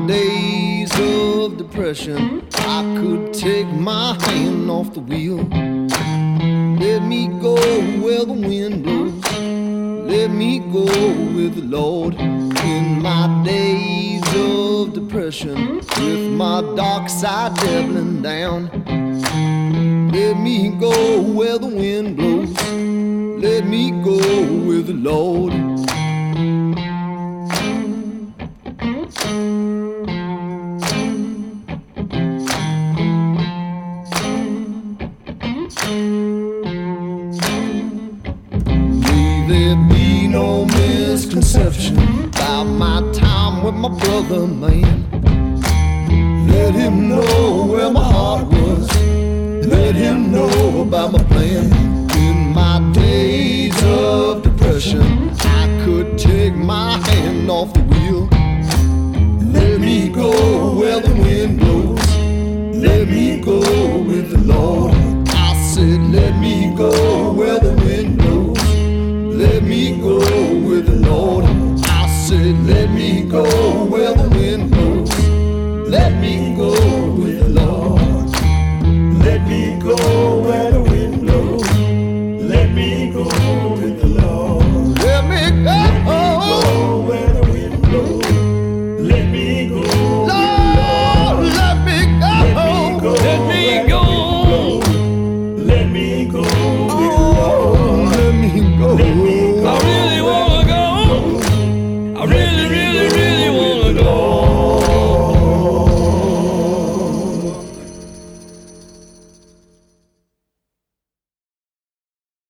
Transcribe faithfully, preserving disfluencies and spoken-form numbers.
days of depression, I could take my hand off the wheel. Let me go where the wind blows. Let me go with the Lord. In my days of depression, with my dark side doubling down, let me go where the wind blows. Let me go with the Lord. May there be no misconception about my time with my brother, man. Let him know where my heart was. Let him know about my plan. In my days of depression, I could take my hand off the